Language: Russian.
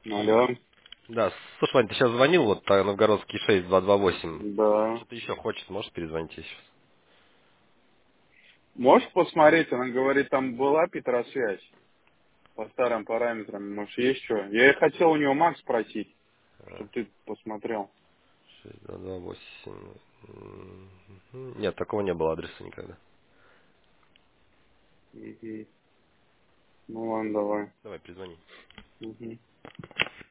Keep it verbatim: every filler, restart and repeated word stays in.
Алло. Да, слушай, Вань, ты сейчас звонил, вот а, Новгородский шесть два два восемь. Да. Что-то еще хочет, может перезвонить сейчас? Можешь посмотреть? Она говорит, там была Петросвязь по старым параметрам. Может, есть что? Я и хотел у него Макс спросить, чтобы ты посмотрел. шесть два два восемь. М, Нет, такого не было адреса никогда. Мгм. Ну ладно, давай. Давай, перезвони. Мгм.